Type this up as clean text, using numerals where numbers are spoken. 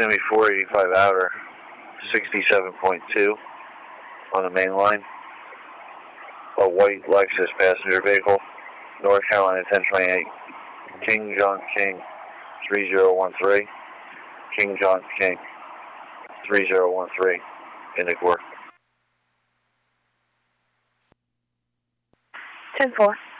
Yosemite 485 outer, 67.2 on the main line. A white Lexus passenger vehicle, North Carolina 1028, King John King 3013, King John King 3013, Indic War. 10-4.